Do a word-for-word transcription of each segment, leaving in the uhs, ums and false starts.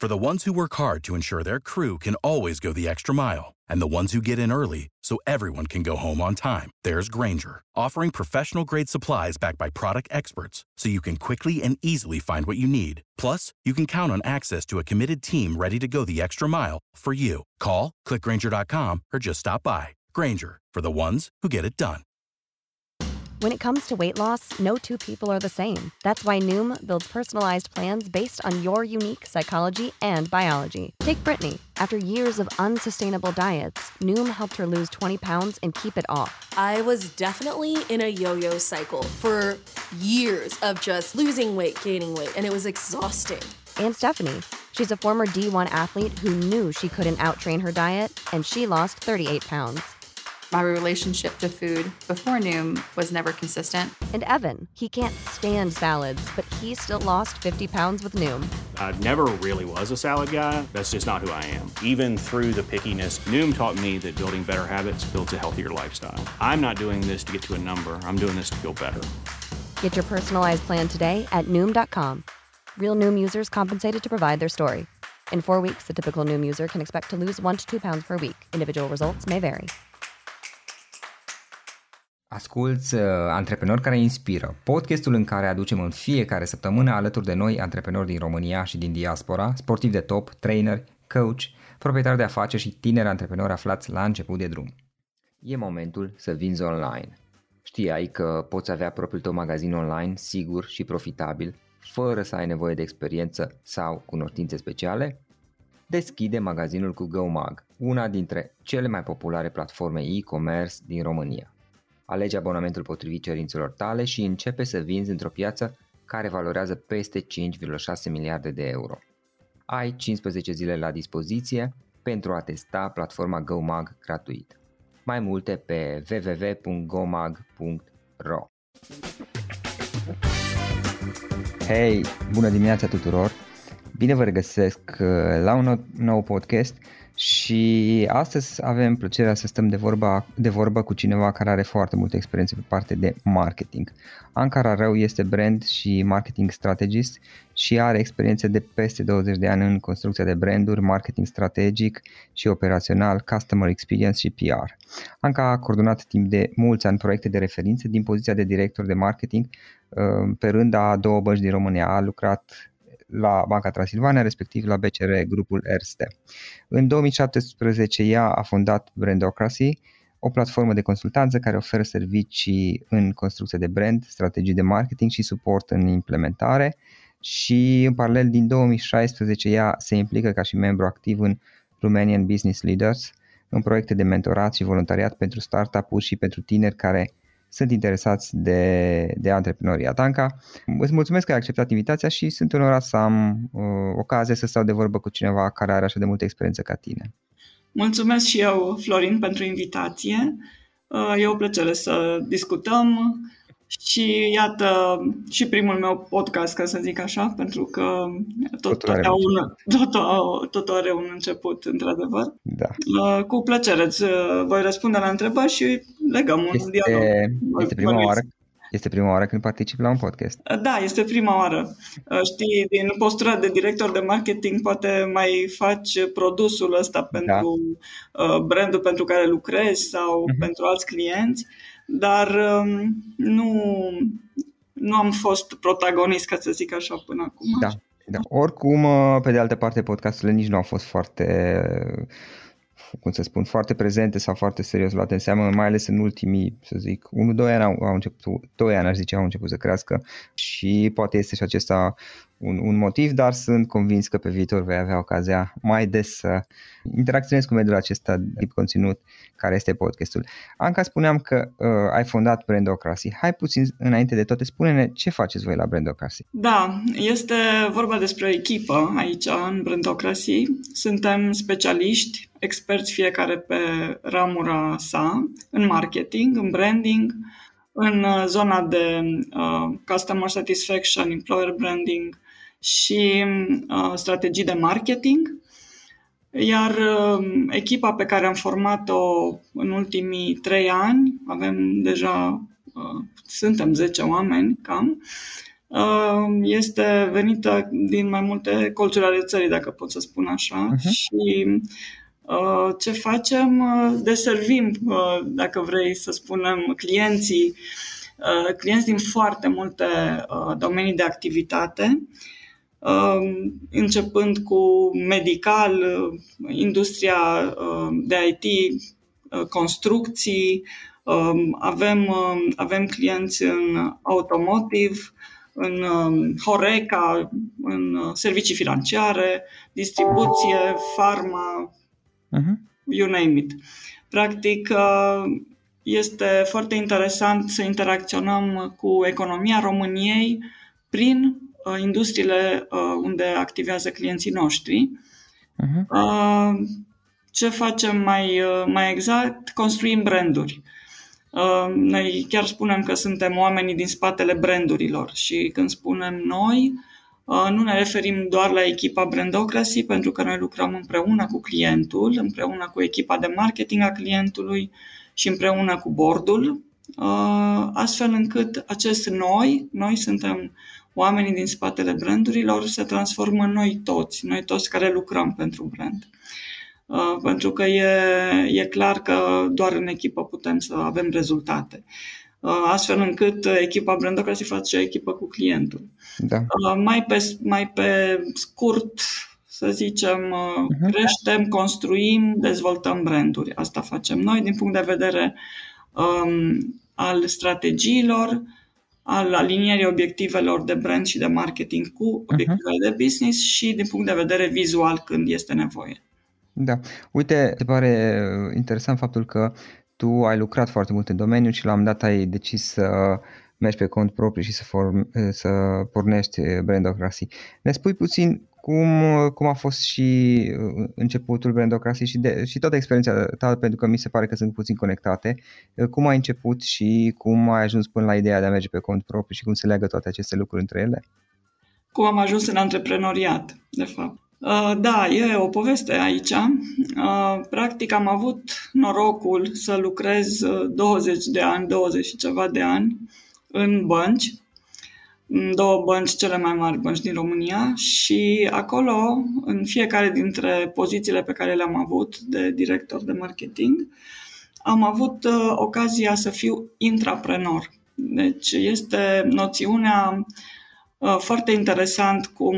For the ones who work hard to ensure their crew can always go the extra mile, and the ones who get in early so everyone can go home on time, there's Grainger, offering professional-grade supplies backed by product experts so you can quickly and easily find what you need. Plus, you can count on access to a committed team ready to go the extra mile for you. Call, click Grainger dot com, or just stop by. Grainger, for the ones who get it done. When it comes to weight loss, no two people are the same. That's why Noom builds personalized plans based on your unique psychology and biology. Take Brittany. After years of unsustainable diets, Noom helped her lose twenty pounds and keep it off. I was definitely in a yo-yo cycle for years of just losing weight, gaining weight, and it was exhausting. And Stephanie. She's a former D one athlete who knew she couldn't outtrain her diet, and she lost thirty-eight pounds. My relationship to food before Noom was never consistent. And Evan, he can't stand salads, but he still lost fifty pounds with Noom. I never really was a salad guy. That's just not who I am. Even through the pickiness, Noom taught me that building better habits builds a healthier lifestyle. I'm not doing this to get to a number. I'm doing this to feel better. Get your personalized plan today at Noom dot com. Real Noom users compensated to provide their story. In four weeks, the typical Noom user can expect to lose one to two pounds per week. Individual results may vary. Asculți uh, Antreprenori care inspiră, podcastul în care aducem în fiecare săptămână alături de noi antreprenori din România și din diaspora, sportivi de top, trainer, coach, proprietari de afaceri și tineri antreprenori aflați la început de drum. E momentul să vinzi online. Știai că poți avea propriul tău magazin online sigur și profitabil, fără să ai nevoie de experiență sau cunoștințe speciale? Deschide magazinul cu GoMag, una dintre cele mai populare platforme e-commerce din România. Alege abonamentul potrivit cerințelor tale și începe să vinzi într-o piață care valorează peste cinci virgulă șase miliarde de euro. Ai cincisprezece zile la dispoziție pentru a testa platforma GoMag gratuit. Mai multe pe w w w punct gomag punct r o. Hei, bună dimineața tuturor! Bine vă regăsesc la un nou, nou podcast și astăzi avem plăcerea să stăm de vorba, de vorbă cu cineva care are foarte multă experiență pe partea de marketing. Anca Rarău este brand și marketing strategist și are experiență de peste douăzeci de ani în construcția de branduri, marketing strategic și operațional, customer experience și P R. Anca a coordonat timp de mulți ani proiecte de referință din poziția de director de marketing pe rând a două bănci din România. A lucrat la Banca Transilvania, respectiv la B C R, grupul Erste. În două mii șaptesprezece ea a fondat Brandocracy, o platformă de consultanță care oferă servicii în construcție de brand, strategii de marketing și suport în implementare și în paralel din două mii șaisprezece ea se implică ca și membru activ în Romanian Business Leaders, în proiecte de mentorat și voluntariat pentru startup-uri și pentru tineri care sunt interesați de, de antreprenoriat. Anca, îți mulțumesc că ai acceptat invitația și sunt onorat să am uh, ocazia să stau de vorbă cu cineva care are așa de multă experiență ca tine. Mulțumesc și eu, Florin, pentru invitație. Uh, e o plăcere să discutăm și iată și primul meu podcast, ca să zic așa, pentru că tot, tot, are, un, tot, tot are un început, într-adevăr. Da. Uh, cu plăcere îți voi răspunde la întrebări și legăm un este, dialog. Este prima oară Este prima oară când particip la un podcast. Da, este prima oară. Știi, din postura de director de marketing poate mai faci produsul ăsta pentru da. brandul pentru care lucrezi sau uh-huh. pentru alți clienți, dar nu, nu am fost protagonist, ca să zic așa, până acum. Da, da. Oricum, pe de altă parte, podcasturile nici nu au fost foarte... cum să spun, foarte prezente sau foarte serios luate în seamă, mai ales în ultimii, să zic, unu doi ani au, au început, doi ani aș zice, au început să crească și poate este și acesta un, un motiv, dar sunt convins că pe viitor vei avea ocazia mai des să interacționezi cu mediul acesta de tip conținut care este podcastul. Anca, spuneam că uh, ai fondat Brandocracy. Hai puțin înainte de toate, spune-ne ce faceți voi la Brandocracy. Da, este vorba despre o echipă aici în Brandocracy. Suntem specialiști, experți fiecare pe ramura sa, în marketing, în branding, în zona de uh, customer satisfaction, employer branding și uh, strategii de marketing. Iar uh, echipa pe care am format-o în ultimii trei ani, avem deja, uh, suntem zece oameni cam, este venită din mai multe colțuri ale țării, dacă pot să spun așa. Uh-huh. Și ce facem? Deservim, dacă vrei să spunem, clienții, clienți din foarte multe domenii de activitate, începând cu medical, industria de I T, construcții, avem, avem clienți în automotive, în Horeca, în servicii financiare, distribuție, pharma, uh-huh. you name it. Practic, este foarte interesant să interacționăm cu economia României prin industriile unde activează clienții noștri. Uh-huh. Ce facem mai, mai exact? Construim branduri. Noi chiar spunem că suntem oamenii din spatele brandurilor și când spunem noi, nu ne referim doar la echipa Brandocracy, pentru că noi lucrăm împreună cu clientul, împreună cu echipa de marketing a clientului și împreună cu boardul, astfel încât acest noi, noi suntem oamenii din spatele brandurilor, se transformă în noi toți, noi toți care lucrăm pentru brand. Uh, pentru că e, e clar că doar în echipă putem să avem rezultate. Uh, astfel încât echipa Brandocracy face echipă cu clientul. Da. Uh, mai, pe, mai pe scurt, să zicem, uh, uh-huh. creștem, construim, dezvoltăm branduri. Asta facem noi din punct de vedere um, al strategiilor, al alinierii obiectivelor de brand și de marketing cu obiectivele uh-huh. de business și din punct de vedere vizual când este nevoie. Da. Uite, se pare interesant faptul că tu ai lucrat foarte mult în domeniu și la un moment dat ai decis să mergi pe cont propriu și să, form, să pornești Brandocracy. Ne spui puțin cum, cum a fost și începutul Brandocracy și, de, și toată experiența ta, pentru că mi se pare că sunt puțin conectate. Cum ai început și cum ai ajuns până la ideea de a merge pe cont propriu și cum se leagă toate aceste lucruri între ele? Cum am ajuns în antreprenoriat, de fapt. Da, e o poveste aici. Practic am avut norocul să lucrez douăzeci de ani, douăzeci și ceva de ani în bănci, în două bănci, cele mai mari bănci din România, și acolo, în fiecare dintre pozițiile pe care le-am avut de director de marketing, am avut ocazia să fiu intraprenor. Deci este noțiunea foarte interesant cum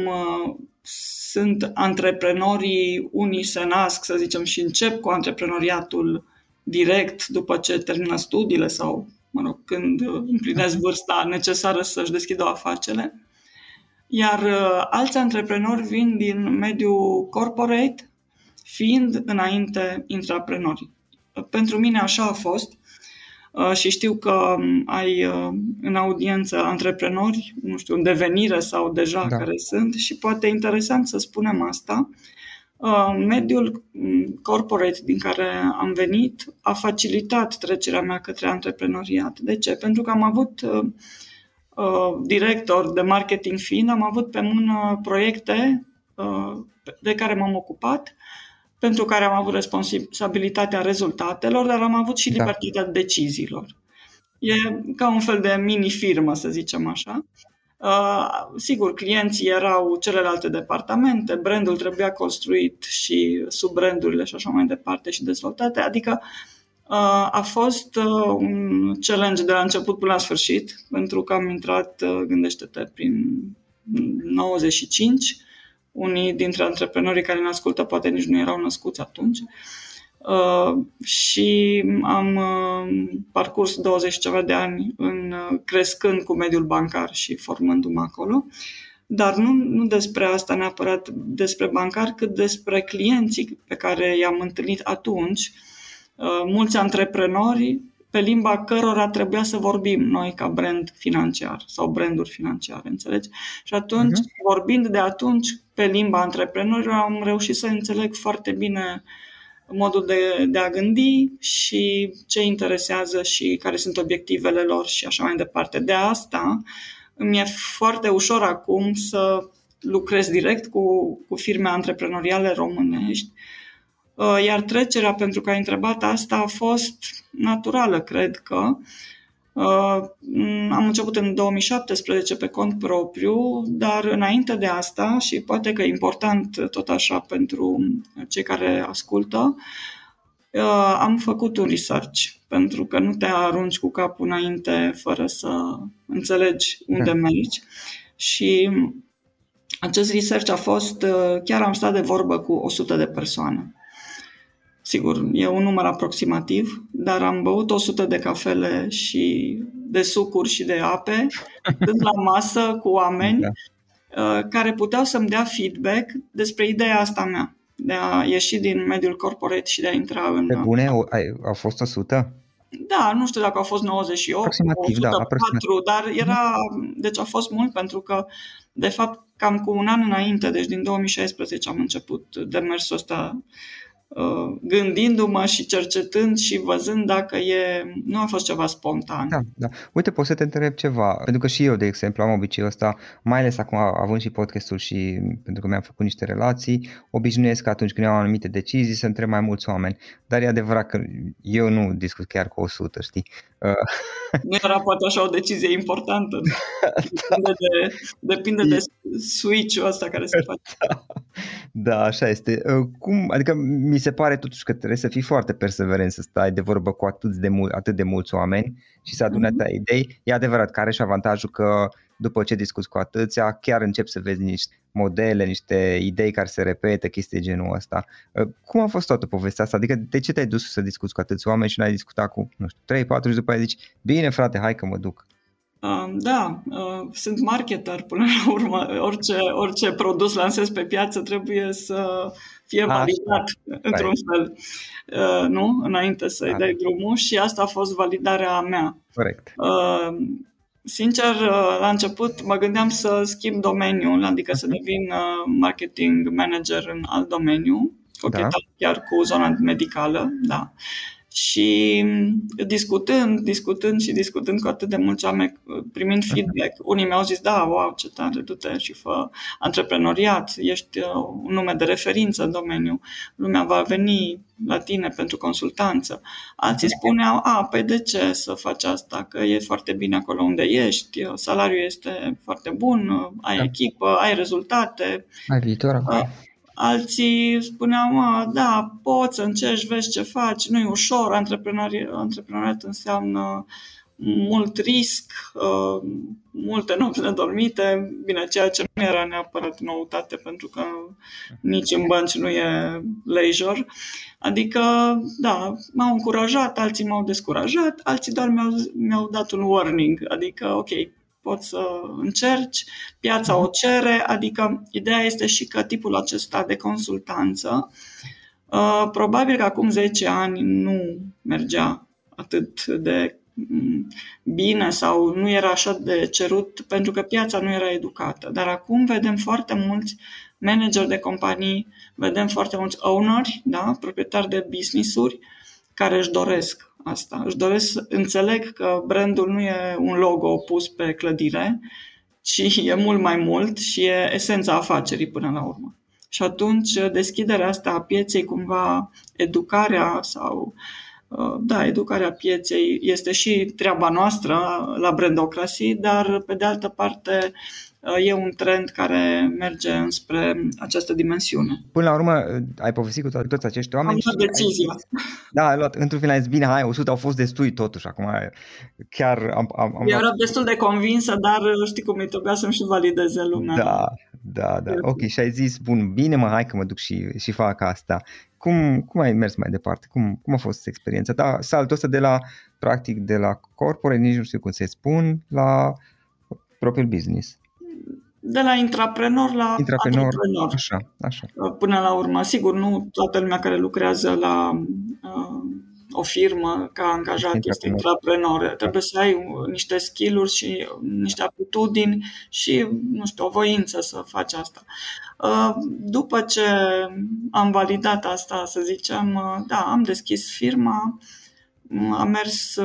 sunt antreprenorii, unii se nasc, să zicem, și încep cu antreprenoriatul direct după ce termină studiile sau, mă rog, când împlinesc vârsta necesară să-și deschidă o afacere. Iar uh, alți antreprenori vin din mediul corporate, fiind înainte intraprenori. Pentru mine așa a fost. Și știu că ai în audiență antreprenori, nu știu, în devenire sau deja da. care sunt, și poate e interesant să spunem asta. Mediul corporate din care am venit a facilitat trecerea mea către antreprenoriat. De ce? Pentru că am avut director de marketing fiind, am avut pe mână proiecte de care m-am ocupat, pentru care am avut responsabilitatea rezultatelor, dar am avut și libertatea da. deciziilor. E ca un fel de mini-firmă, să zicem așa. Uh, sigur, clienții erau celelalte departamente, brandul trebuia construit și sub-brandurile și așa mai departe și dezvoltate, adică uh, a fost uh, un challenge de la început până la sfârșit, pentru că am intrat, uh, gândește-te, prin nouăzeci și cinci. Unii dintre antreprenorii care ne ascultă poate nici nu erau născuți atunci. Uh, și am uh, parcurs douăzeci și ceva de ani în, uh, crescând cu mediul bancar și formându-mă acolo. Dar nu, nu despre asta neapărat despre bancar, cât despre clienții pe care i-am întâlnit atunci. Uh, mulți antreprenori pe limba cărora trebuia să vorbim noi ca brand financiar sau branduri financiare, înțelegi? Și atunci, uh-huh. vorbind de atunci pe limba antreprenorilor, am reușit să înțeleg foarte bine modul de, de a gândi și ce interesează și care sunt obiectivele lor și așa mai departe. De asta îmi e foarte ușor acum să lucrez direct cu, cu firme antreprenoriale românești. Iar trecerea, pentru că ai întrebat asta, a fost naturală, cred că, Am început în două mii șaptesprezece pe cont propriu, dar înainte de asta, și poate că e important tot așa pentru cei care ascultă, am făcut un research, pentru că nu te arunci cu capul înainte fără să înțelegi unde mergi. Și acest research a fost, chiar am stat de vorbă cu o sută de persoane. Sigur, e un număr aproximativ, dar am băut o sută de cafele și de sucuri și de ape, stând la masă cu oameni da. care puteau să-mi dea feedback despre ideea asta mea, de a ieși din mediul corporate și de a intra în... Pe bune, au fost o sută? Da, nu știu dacă au fost nouăzeci și opt, aproximativ, o sută patru, da, aproximativ. Dar era, deci a fost mult pentru că, de fapt, cam cu un an înainte, deci din două mii șaisprezece am început demersul ăsta, gândindu-mă și cercetând și văzând dacă e, nu a fost ceva spontan. Da, da. Uite, pot să te întreb ceva, pentru că și eu, de exemplu, am obiceiul ăsta, mai ales acum având și podcastul și pentru că mi-am făcut niște relații, obișnuiesc că atunci când iau anumite decizii să întreb mai mulți oameni, dar e adevărat că eu nu discut chiar cu o sută, știi? Nu era poate așa o decizie importantă. Depinde de, depinde de switch-ul ăsta care se face. Da, da, așa este. Cum, adică mi se pare totuși că trebuie să fii foarte perseverent, să stai de vorbă cu atât de, mul- atât de mulți oameni și să aduni atâtea mm-hmm. idei. E adevărat că are și avantajul că după ce discuți cu atâția, chiar începi să vezi niște modele, niște idei care se repetă, chestii de genul ăsta. Cum a fost toată povestea asta? Adică de ce te-ai dus să discuți cu atâți oameni și n-ai discutat cu, nu știu, trei patru și după aia zici, bine frate, hai că mă duc? Uh, da, uh, sunt marketer până la urmă. Orice, orice produs lansez pe piață trebuie să fie validat Așa. într-un fel, uh, nu? Înainte să-i da. dai drumul și asta a fost validarea mea. Corect. Uh, Sincer, la început mă gândeam să schimb domeniul, adică să devin marketing manager în alt domeniu, cochetam da. chiar cu zona medicală, da. Și discutând, discutând și discutând cu atât de mulți oameni, primind feedback, unii mi-au zis, da, wow, ce tare, du-te și fă antreprenoriat, ești un nume de referință în domeniu, lumea va veni la tine pentru consultanță. Alții spuneau, a, păi de ce să faci asta, că e foarte bine acolo unde ești, salariul este foarte bun, ai echipă, ai rezultate. Ai viitor acolo. Alții spuneau, da, poți să încerci, vezi ce faci, nu e ușor, antreprenori- antreprenoriat înseamnă mult risc, uh, multe nopți nedormite, bine, ceea ce nu era neapărat noutate, pentru că nici în bănci nu e leisure. Adică, da, m-au încurajat, alții m-au descurajat, alții doar mi-au, mi-au dat un warning, adică, ok, poți să încerci, piața o cere, adică ideea este și că tipul acesta de consultanță, uh, probabil că acum zece ani nu mergea atât de bine sau nu era așa de cerut pentru că piața nu era educată. Dar acum vedem foarte mulți manageri de companii, vedem foarte mulți owneri, da, proprietari de business-uri care își doresc asta. Își doresc să înțeleg că brandul nu e un logo pus pe clădire, ci e mult mai mult și e esența afacerii până la urmă. Și atunci deschiderea asta a pieței, cumva educarea sau da, educarea pieței este și treaba noastră la Brandocracy, dar pe de altă parte e un trend care merge înspre această dimensiune. Până la urmă, ai povestit cu to- toți acești oameni. Am luat decizia. Ai, da, ai luat, într-un final ai zis, bine, hai, o sută au fost destui totuși. Acum chiar am... am, am Eu eram destul de convinsă, dar știi cum îi trebuia să-mi și valideze lumea. Da, da, da. Ok, și ai zis, bun, bine mă, hai că mă duc și, și fac asta. Cum, cum ai mers mai departe? Cum, cum a fost experiența ta? Saltul ăsta de la, practic, de la corporate, nici nu știu cum să-i spun, la propriul business. De la intraprenor la intraprenor, antreprenor. Așa, așa. Până la urmă, sigur, nu toată lumea care lucrează la uh, o firmă ca angajat este intraprenor. Trebuie să ai niște skill-uri și niște aptitudini și, nu știu, o voință să faci asta. Uh, după ce am validat asta, să zicem, uh, da, am deschis firma, Am mers,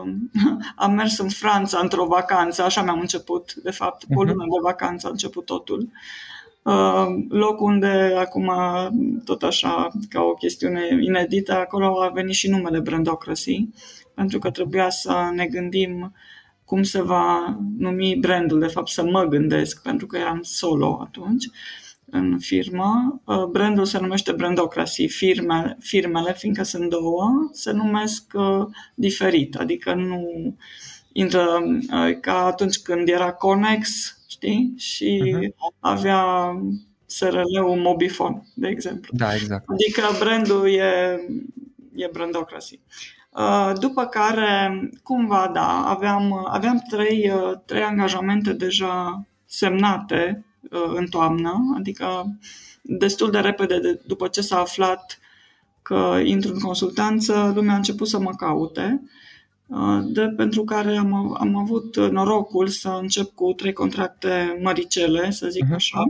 am mers în Franța într-o vacanță, așa mi-am început, de fapt, cu o lună de vacanță a început totul. Loc unde acum, tot așa, ca o chestiune inedită, acolo a venit și numele Brandocracy, pentru că trebuia să ne gândim cum se va numi brandul, de fapt să mă gândesc, pentru că eram solo atunci în firmă. Brandul se numește Brandocracy, firme, firmele, fiindcă sunt două, se numesc uh, diferit, adică nu intră uh, ca atunci când era Connex, știi? Și uh-huh. avea S R L-ul Mobifone, de exemplu. Da, exact. Adică brandul e, e Brandocracy. După care, cumva, da, aveam, aveam trei, trei angajamente deja semnate în toamnă, adică destul de repede de, după ce s-a aflat că intru în consultanță, lumea a început să mă caute, de pentru care am, am avut norocul să încep cu trei contracte măricele, să zic așa.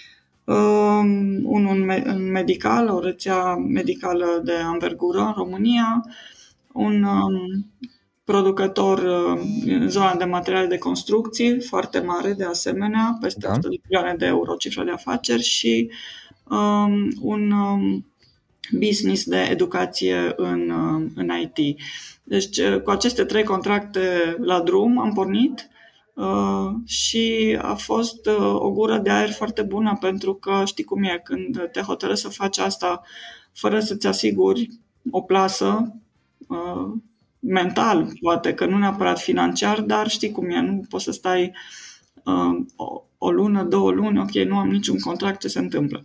Um, unul în medical, o rețea medicală de anvergură în România, un um, producător uh, în zona de materiale de construcții, foarte mare de asemenea, peste da. o sută de milioane de euro cifra de afaceri, și um, un um, business de educație în, uh, în I T. Deci cu aceste trei contracte la drum am pornit uh, și a fost uh, o gură de aer foarte bună, pentru că știi cum e, când te hotărăști să faci asta fără să-ți asiguri o plasă, Uh, mental, poate că nu neapărat financiar, dar știi cum e, nu poți să stai uh, o, o lună, două luni, ok, nu am niciun contract, ce se întâmplă.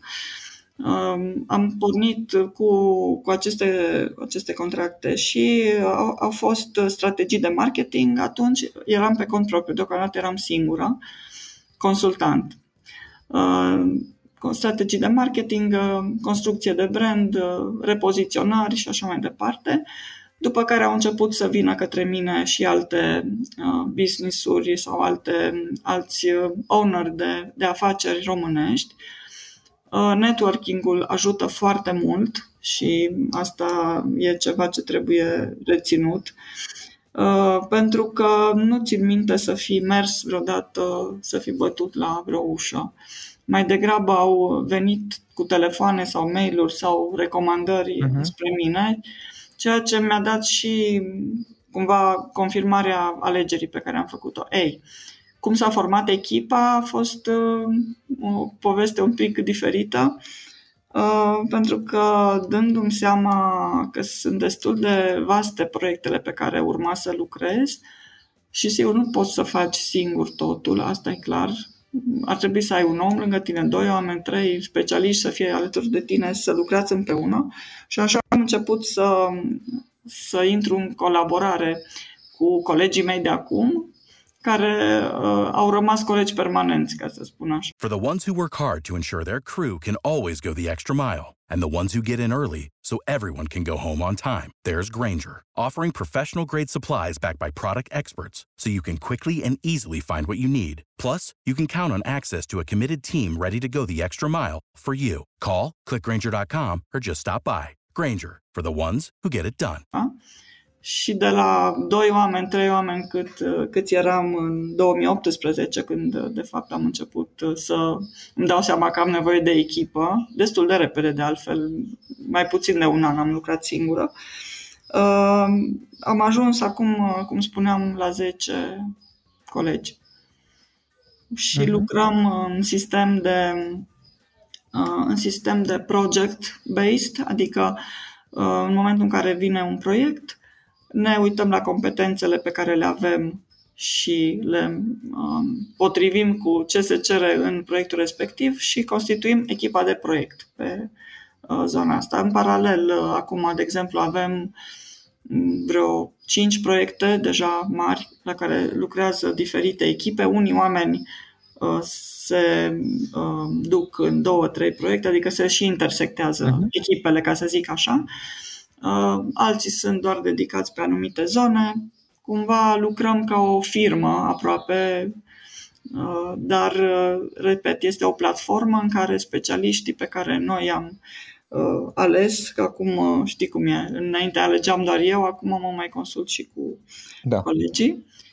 Uh, am pornit cu, cu aceste, aceste contracte și au, au fost strategii de marketing. Atunci eram pe cont propriu, deocamdată eram singură, consultant. Uh, strategii de marketing, construcție de brand, repoziționari și așa mai departe. După care au început să vină către mine și alte uh, business-uri sau alte, alți owner de, de afaceri românești. Uh, networking-ul ajută foarte mult și asta e ceva ce trebuie reținut. Uh, pentru că nu țin minte să fi mers vreodată, să fi bătut la vreo ușă. Mai degrabă au venit cu telefoane sau mail-uri sau recomandări uh-huh. spre mine, ceea ce mi-a dat și cumva confirmarea alegerii pe care am făcut-o. Ei, cum s-a format echipa a fost uh, o poveste un pic diferită, uh, pentru că dându-mi seama că sunt destul de vaste proiectele pe care urma să lucrez și sigur nu poți să faci singur totul, asta e clar. Ar trebui să ai un om lângă tine, doi oameni, trei specialiști să fie alături de tine, să lucrați împreună. Și așa am început să, să intru în colaborare cu colegii mei de acum, care uh, au rămas colegi permanenți, ca să spun așa. For the ones who work hard to ensure their crew can always go the extra mile, and the ones who get in early so everyone can go home on time, there's Grainger, offering professional-grade supplies backed by product experts, so you can quickly and easily find what you need. Plus, you can count on access to a committed team ready to go the extra mile for you. Call, click grainger dot com, or just stop by. Grainger, for the ones who get it done. A? Și de la doi oameni, trei oameni cât, cât eram în două mii optsprezece, când de fapt am început să îmi dau seama că am nevoie de echipă, destul de repede de altfel, mai puțin de un an am lucrat singură. Uh, am ajuns acum, cum spuneam, la zece colegi și uh-huh. lucrăm în sistem de, uh, în sistem de project-based, adică uh, în momentul în care vine un proiect, ne uităm la competențele pe care le avem și le um, potrivim cu ce se cere în proiectul respectiv și constituim echipa de proiect pe uh, zona asta. În paralel, uh, acum, de exemplu, avem vreo cinci proiecte deja mari la care lucrează diferite echipe. Unii oameni uh, se uh, duc în două, trei proiecte, adică se și intersectează uh-huh. echipele, ca să zic așa. Uh, alții sunt doar dedicați pe anumite zone. Cumva lucrăm ca o firmă aproape, uh, dar, uh, repet, este o platformă în care specialiștii pe care noi am uh, ales, că acum uh, știi cum e, înainte alegeam doar eu, acum mă mai consult și cu da. colegii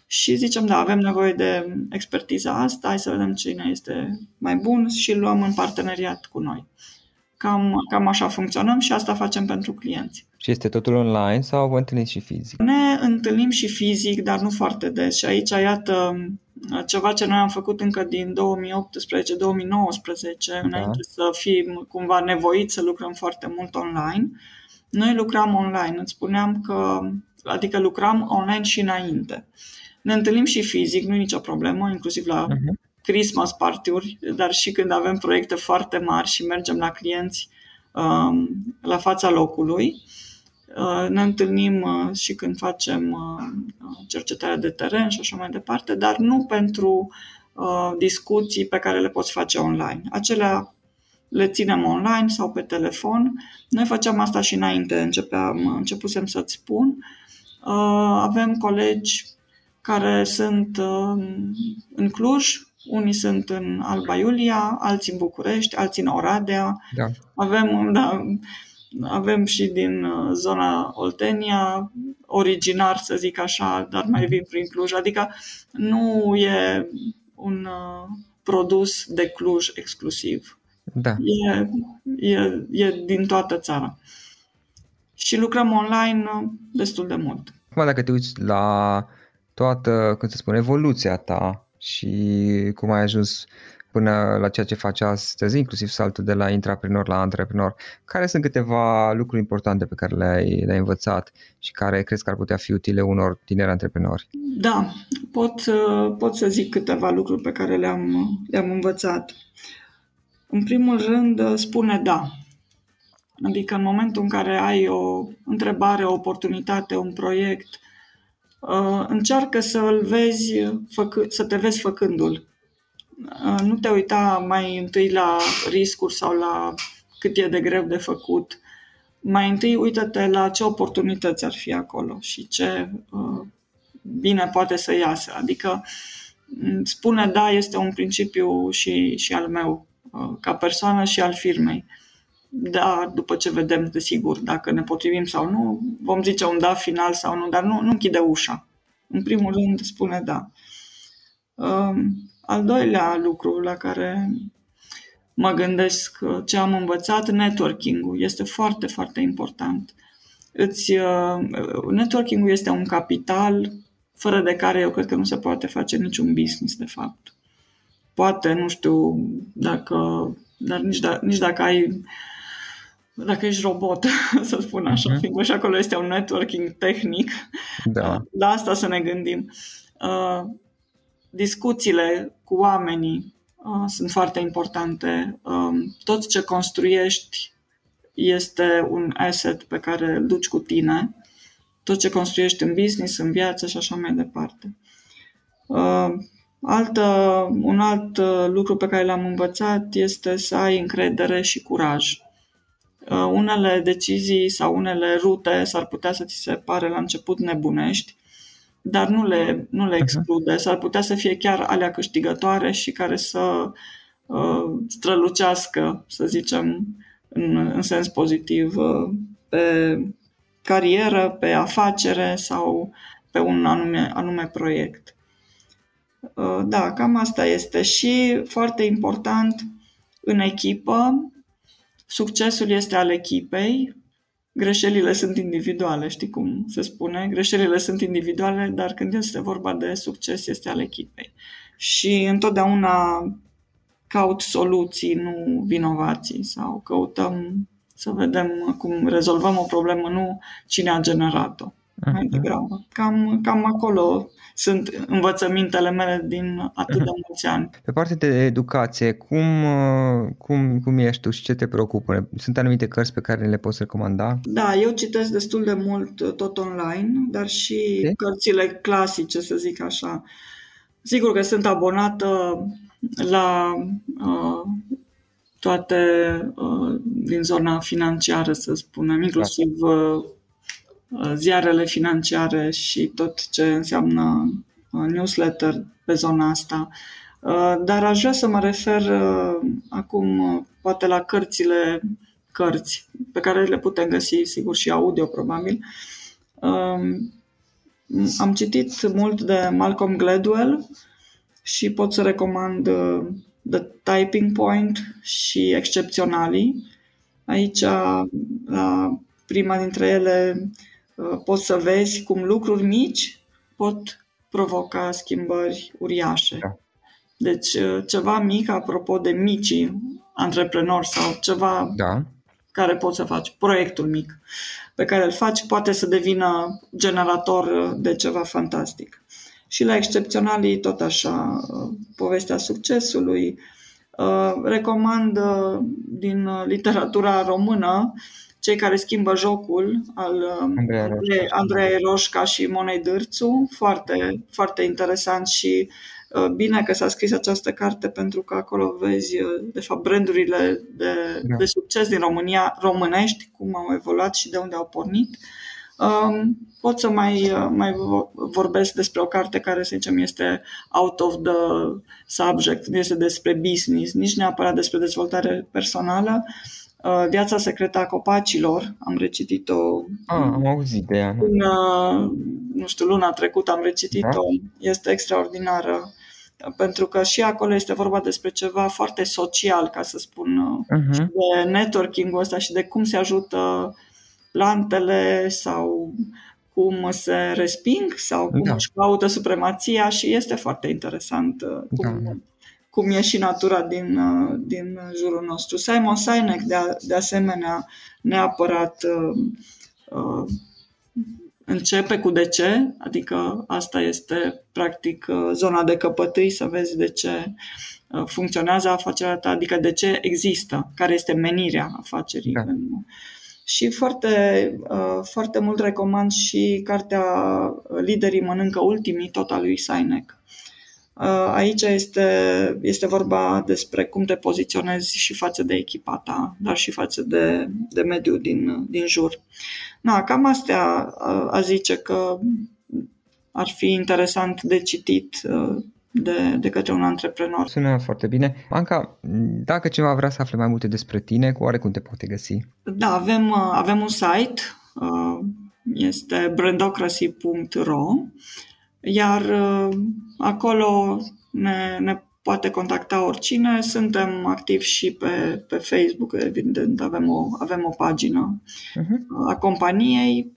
și zicem, da, avem nevoie de expertiza asta, hai să vedem cine este mai bun și îl luăm în parteneriat cu noi. Cam, cam așa funcționăm și asta facem pentru clienți. Și este totul online sau vă întâlniți și fizic? Ne întâlnim și fizic, dar nu foarte des. Și aici, iată, ceva ce noi am făcut încă din două mii optsprezece două mii nouăsprezece, da. Înainte să fim cumva nevoiți să lucrăm foarte mult online. Noi lucram online, îți spuneam că, adică lucram online și înainte. Ne întâlnim și fizic, nu e nicio problemă, inclusiv la uh-huh. Christmas party-uri, dar și când avem proiecte foarte mari și mergem la clienți um, la fața locului. Uh, ne întâlnim uh, și când facem uh, cercetarea de teren și așa mai departe, dar nu pentru uh, discuții pe care le poți face online. Acelea le ținem online sau pe telefon. Noi făceam asta și înainte, începeam, începusem să-ți spun. Uh, avem colegi care sunt uh, în Cluj, unii sunt în Alba Iulia, alții în București, alții în Oradea. Da. Avem, da, avem și din zona Oltenia, originar să zic așa, dar mai vin prin Cluj. Adică nu e un uh, produs de Cluj exclusiv. Da. E, e, e din toată țara. Și lucrăm online destul de mult. Acum dacă te uiți la toată, cum să spun, evoluția ta și cum ai ajuns până la ceea ce faci astăzi, inclusiv saltul de la intraprenor la antreprenor, care sunt câteva lucruri importante pe care le-ai, le-ai învățat și care crezi că ar putea fi utile unor tineri antreprenori? Da, pot, pot să zic câteva lucruri pe care le-am, le-am învățat. În primul rând, spune da. Adică în momentul în care ai o întrebare, o oportunitate, un proiect, încearcă să-l vezi, să te vezi făcându-l. Nu te uita mai întâi la riscuri sau la cât e de greu de făcut. Mai întâi uită-te la ce oportunități ar fi acolo și ce uh, bine poate să iasă. Adică spune da este un principiu și, și al meu uh, ca persoană și al firmei. Da, după ce vedem, desigur, dacă ne potrivim sau nu, vom zice un da final sau nu, dar nu, nu închide ușa. În primul rând spune da. Uh, Al doilea lucru la care mă gândesc ce am învățat, networking-ul. Este foarte, foarte important. Îți, networking-ul este un capital fără de care eu cred că nu se poate face niciun business, de fapt. Poate, nu știu, dacă, dar nici, da, nici dacă ai, dacă ești robot, să spun așa, uh-huh. fiindcă și acolo este un networking tehnic. Da. La asta să ne gândim. Uh, Discuțiile cu oamenii uh, sunt foarte importante. Um, tot ce construiești este un asset pe care îl duci cu tine. Tot ce construiești în business, în viață și așa mai departe. Uh, altă, un alt uh, lucru pe care l-am învățat este să ai încredere și curaj. Uh, unele decizii sau unele rute s-ar putea să ți se pare la început nebunești, dar nu le, nu le exclude. S-ar putea să fie chiar alea câștigătoare și care să uh, strălucească, să zicem, în, în sens pozitiv, uh, pe carieră, pe afacere sau pe un anume, anume proiect. Uh, da, cam asta este. Și foarte important, în echipă, succesul este al echipei. Greșelile sunt individuale, știi cum se spune? Greșelile sunt individuale, dar când este vorba de succes, este al echipei. Și întotdeauna caut soluții, nu vinovații, sau căutăm să vedem cum rezolvăm o problemă, nu cine a generat-o. Mai degrabă. Cam, cam acolo sunt învățămintele mele din atât de mulți ani. Pe partea de educație, cum, cum, cum ești tu și ce te preocupă? Sunt anumite cărți pe care le poți recomanda? Da, eu citesc destul de mult tot online, dar și de? cărțile clasice, să zic așa. Sigur că sunt abonată la uh, toate uh, din zona financiară, să spunem, inclusiv uh, ziarele financiare și tot ce înseamnă newsletter pe zona asta. Dar aș vrea să mă refer acum poate la cărțile, cărți pe care le putem găsi, sigur, și audio probabil. Am citit mult de Malcolm Gladwell și pot să recomand uh, The Typing Point și Excepționalii. Aici, la prima dintre ele, uh, poți să vezi cum lucruri mici pot provoca schimbări uriașe. Da. Deci uh, ceva mic, apropo de micii antreprenori sau ceva da. care poți să faci, proiectul mic pe care îl faci, poate să devină generator de ceva fantastic. Și la Excepționalii, tot așa, povestea succesului. Recomand din literatura română Cei care schimbă jocul, al Andrei Roșca și Monei Dârțu, foarte, foarte interesant și bine că s-a scris această carte, pentru că acolo vezi, de fapt, brandurile de, da. de succes din România, românești, cum au evoluat și de unde au pornit. Um, pot să mai, mai vorbesc despre o carte care, să zicem, este out of the subject, nu este despre business, nici neapărat despre dezvoltare personală. Uh, Viața secretă a copacilor, am recitit-o. Ah, am auzit de ea. În, uh, nu știu, luna trecută am recitit-o. Da? Este extraordinară. Pentru că și acolo este vorba despre ceva foarte social, ca să spun, uh-huh. și de networking-ul ăsta și de cum se ajută plantele sau cum se resping sau cum da. își caută supremația și este foarte interesant cum, da. cum e și natura din, din jurul nostru. Simon Sinek, de, a, de asemenea, neapărat uh, începe cu de ce, adică asta este practic zona de căpătâi, să vezi de ce funcționează afacerea ta, adică de ce există, care este menirea afacerii. Da. Și foarte, foarte mult recomand și cartea Liderii mănâncă ultimii, tot a lui Sinek. Aici este, este vorba despre cum te poziționezi și față de echipa ta, dar și față de, de mediul din, din jur. Na, cam astea a zice că ar fi interesant de citit de, de către un antreprenor. Sună foarte bine. Anca, dacă cineva vrea să afle mai multe despre tine, oarecum te poate găsi? Da, avem, avem un site, este brandocracy punct ro, iar acolo ne, ne poate contacta oricine. Suntem activi și pe, pe Facebook, evident, avem o, avem o pagină uh-huh. a companiei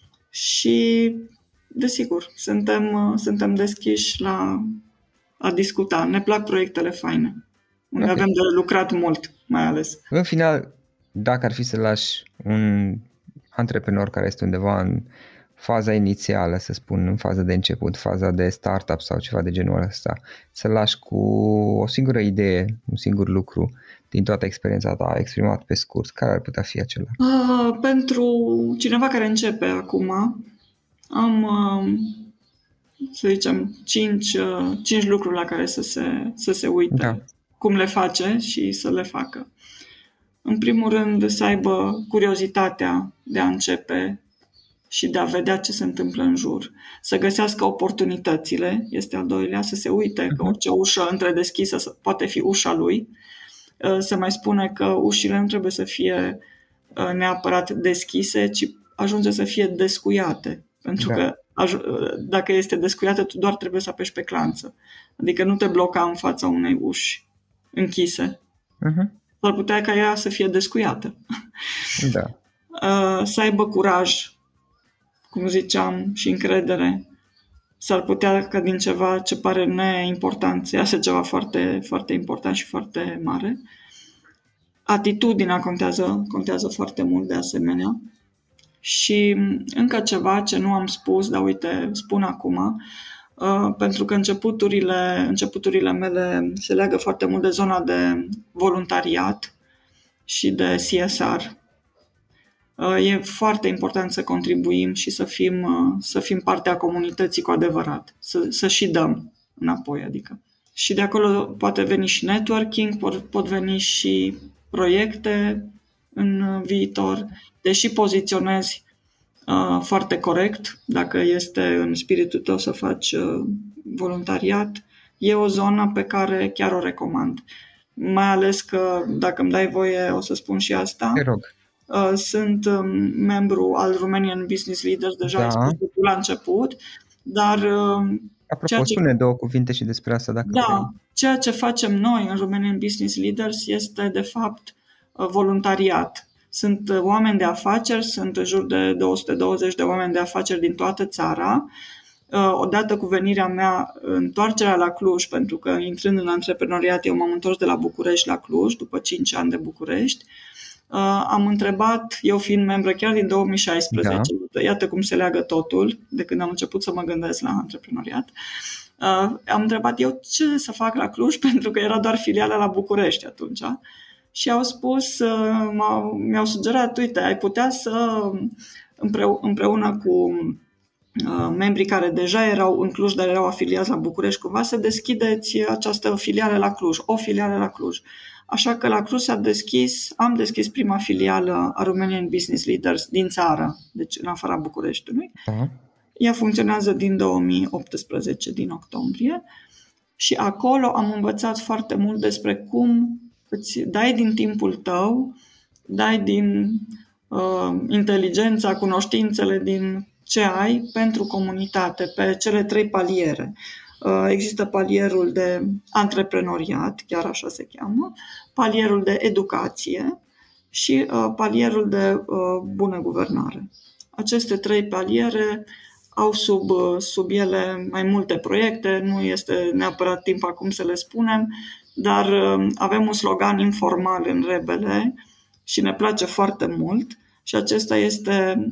și, desigur, suntem, suntem deschiși la a discuta. Ne plac proiectele faine, unde okay. avem de lucrat mult, mai ales. În final, dacă ar fi să lași un antreprenor care este undeva în faza inițială, să spun, în faza de început, faza de startup sau ceva de genul ăsta, să lași cu o singură idee, un singur lucru din toată experiența ta exprimat pe scurt, care ar putea fi acela? Uh, pentru cineva care începe acum, am, uh, să zicem, cinci, uh, cinci lucruri la care să se, să se uite, da. cum le face și să le facă. În primul rând, să aibă curiozitatea de a începe și de a vedea ce se întâmplă în jur. Să găsească oportunitățile, este al doilea, să se uite că orice ușă întredeschisă poate fi ușa lui. Să mai spune că ușile nu trebuie să fie neapărat deschise, ci ajunge să fie descuiate. Pentru da. că dacă este descuiată, tu doar trebuie să apeși pe clanță. Adică nu te bloca în fața unei uși închise. Uh-huh. S-ar putea ca ea să fie descuiată. Da. Să aibă curaj, cum ziceam, și încredere. S-ar putea ca din ceva ce pare neimportant să iasă ceva foarte, foarte important și foarte mare. Atitudinea contează, contează foarte mult de asemenea. Și încă ceva ce nu am spus, dar uite, spun acum, uh, pentru că începuturile, începuturile mele se leagă foarte mult de zona de voluntariat și de C S R. E foarte important să contribuim și să fim, să fim partea comunității cu adevărat, să, să și dăm înapoi, adică. Și de acolo poate veni și networking, pot, pot veni și proiecte în viitor, deși poziționezi uh, foarte corect, dacă este în spiritul tău să faci uh, voluntariat, e o zonă pe care chiar o recomand. Mai ales că, dacă îmi dai voie, o să spun și asta. Te rog. Sunt membru al Romanian Business Leaders, deja da. ai spus la început, Dar Apropo, spune ce... două cuvinte și despre asta dacă Da, vrei. Ceea ce facem noi în Romanian Business Leaders este de fapt voluntariat. Sunt oameni de afaceri, sunt în jur de două sute douăzeci de oameni de afaceri din toată țara. Odată cu venirea mea, întoarcerea la Cluj, pentru că intrând în antreprenoriat, eu m-am întors de la București la Cluj, după cinci ani de București. Am întrebat, eu fiind membră chiar din două mii șaisprezece, da. Iată cum se leagă totul, de când am început să mă gândesc la antreprenoriat. Am întrebat eu ce să fac la Cluj, pentru că era doar filiala la București atunci. Și au spus, mi-au sugerat, uite, ai putea să, împreună cu membrii care deja erau în Cluj, dar erau afiliați la București, cumva să deschideți această filială la Cluj, o filială la Cluj. Așa că la Cluj s-a deschis, am deschis prima filială a Romanian Business Leaders din țară, deci în afara Bucureștiului. Uh-huh. Ea funcționează din două mii optsprezece, din octombrie, și acolo am învățat foarte mult despre cum îți dai din timpul tău, dai din uh, inteligența, cunoștințele, din ce ai pentru comunitate, pe cele trei paliere. Există palierul de antreprenoriat, chiar așa se cheamă, palierul de educație și palierul de bună guvernare. Aceste trei paliere au sub, sub ele mai multe proiecte, nu este neapărat timp acum să le spunem, dar avem un slogan informal în Rebele și ne place foarte mult și acesta este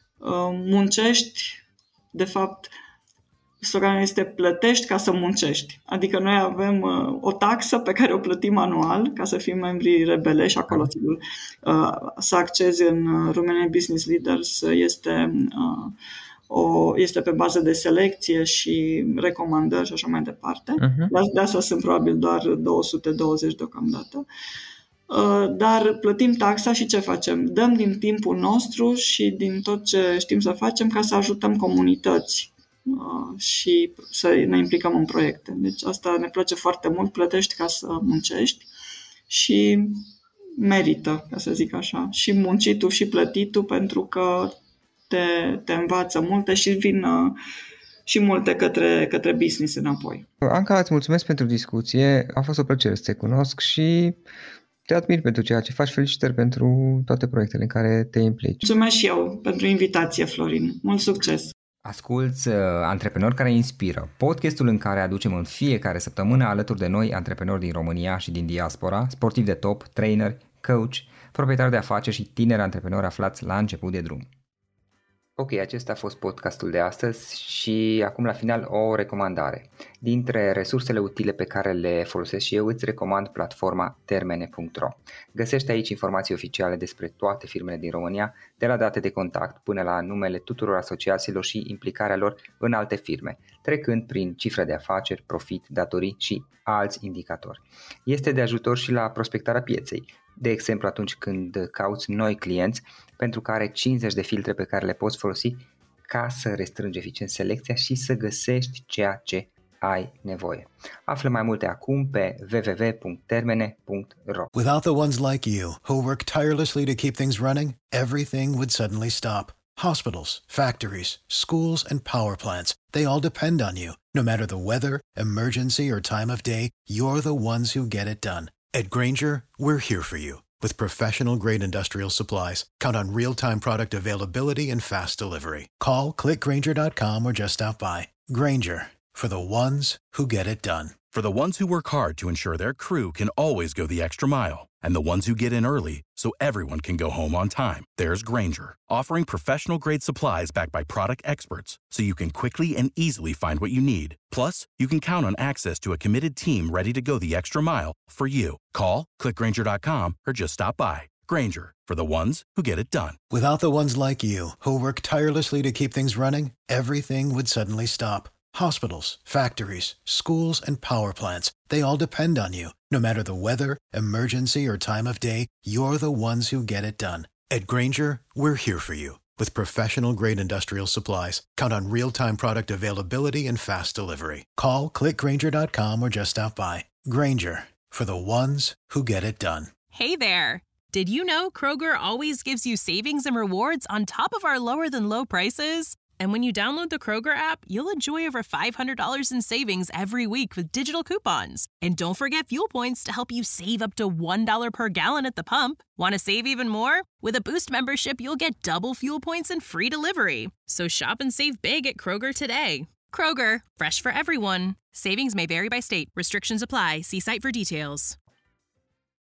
muncești, de fapt, sloganul este plătești ca să muncești. Adică noi avem uh, o taxă pe care o plătim anual ca să fim membri Rebele și acolo sigur uh, să accezi în uh, Romanian Business Leaders este, uh, o, este pe bază de selecție și recomandări și așa mai departe. Uh-huh. De asta sunt probabil doar două sute douăzeci deocamdată. Uh, dar plătim taxa și ce facem? Dăm din timpul nostru și din tot ce știm să facem ca să ajutăm comunități și să ne implicăm în proiecte. Deci asta ne place foarte mult, plătești ca să muncești și merită, ca să zic așa, și muncitul și plătitul, pentru că te, te învață multe și vin și multe către, către business înapoi. Anca, îți mulțumesc pentru discuție, a fost o plăcere să te cunosc și te admir pentru ceea ce faci. Felicitări pentru toate proiectele în care te implici. Mulțumesc și eu pentru invitație, Florin. Mult succes! Asculți uh, Antreprenori care inspiră, podcastul în care aducem în fiecare săptămână alături de noi antreprenori din România și din diaspora, sportivi de top, trainer, coach, proprietari de afaceri și tineri antreprenori aflați la început de drum. Ok, acesta a fost podcastul de astăzi și acum la final o recomandare. Dintre resursele utile pe care le folosesc și eu îți recomand platforma termene punct ro. Găsești aici informații oficiale despre toate firmele din România, de la date de contact până la numele tuturor asociațiilor și implicarea lor în alte firme, trecând prin cifre de afaceri, profit, datorii și alți indicatori. Este de ajutor și la prospectarea pieței, de exemplu atunci când cauți noi clienți, pentru care are cincizeci de filtre pe care le poți folosi ca să restrângi eficient selecția și să găsești ceea ce ai nevoie. Află mai multe acum pe w w w punct termene punct ro. Without the ones like you, who work tirelessly to keep things running, everything would suddenly stop. Hospitals, factories, schools, and power plants, they all depend on you. No matter the weather, emergency, or time of day, you're the ones who get it done. At Grainger, we're here for you. With professional-grade industrial supplies, count on real-time product availability and fast delivery. Call, click grainger dot com, or just stop by. Grainger, for the ones who get it done. For the ones who work hard to ensure their crew can always go the extra mile, and the ones who get in early so everyone can go home on time, there's Grainger, offering professional-grade supplies backed by product experts so you can quickly and easily find what you need. Plus, you can count on access to a committed team ready to go the extra mile for you. Call, click grainger dot com, or just stop by. Grainger, for the ones who get it done. Without the ones like you, who work tirelessly to keep things running, everything would suddenly stop. Hospitals, factories, schools, and power plants, they all depend on you. No matter the weather, emergency, or time of day, you're the ones who get it done. At Grainger, we're here for you. With professional-grade industrial supplies, count on real-time product availability and fast delivery. Call, click grainger dot com, or just stop by. Grainger, for the ones who get it done. Hey there! Did you know Kroger always gives you savings and rewards on top of our lower-than-low prices? And when you download the Kroger app, you'll enjoy over five hundred dollars in savings every week with digital coupons. And don't forget fuel points to help you save up to one dollar per gallon at the pump. Want to save even more? With a Boost membership, you'll get double fuel points and free delivery. So shop and save big at Kroger today. Kroger, fresh for everyone. Savings may vary by state. Restrictions apply. See site for details.